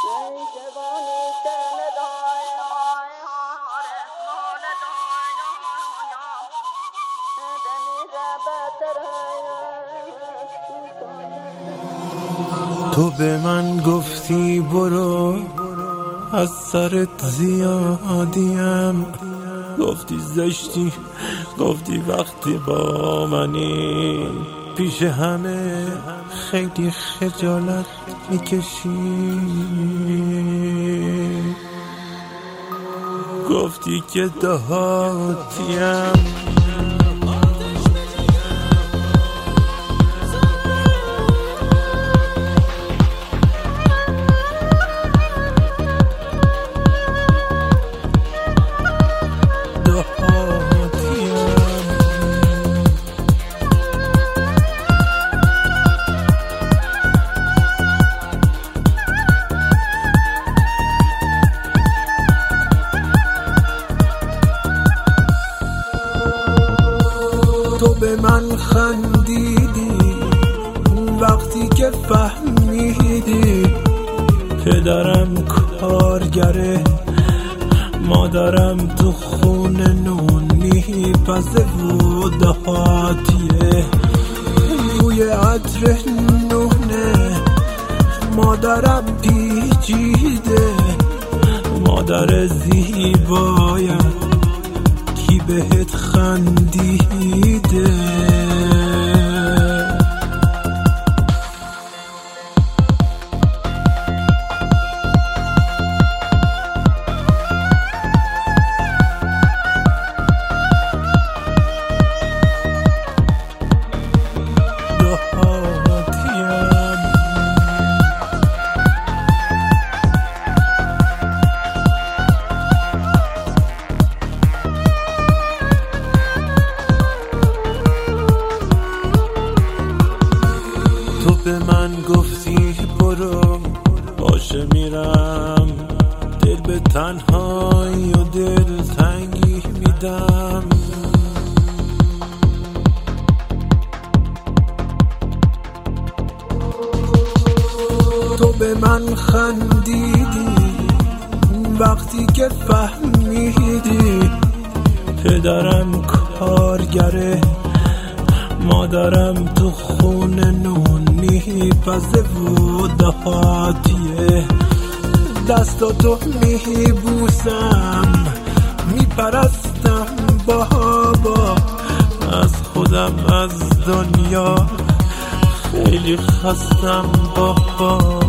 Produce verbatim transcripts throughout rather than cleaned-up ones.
تو به من گفتی برو از سرت زیادیم، گفتی زشتی، گفتی وقتی با منی پیش همه خیلی خجالت میکشی، گفتی که دهاتیم. تو به من خندیدی وقتی که فهمیدی پدرم کارگره، مادرم تو خونه نونی پزه و دهاتیه، بوی عطر نونه مادرم پیچیده، مادر زیبایم کی بهت خندیده. تو به من گفتی برو باشه میرم، دل به تنهایی و دل تنگی میدم، تو به من خندیدی وقتی که فهمیدی پدرم کارگره، مادرم تو خونه نونی پزه و دهاتیه، دستاتو میبوسم میپرستم بابا، از خودم از دنیا خیلی خستم بابا.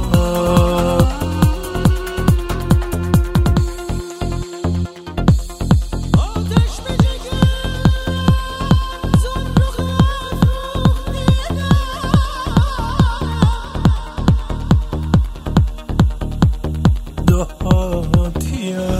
دهاتیم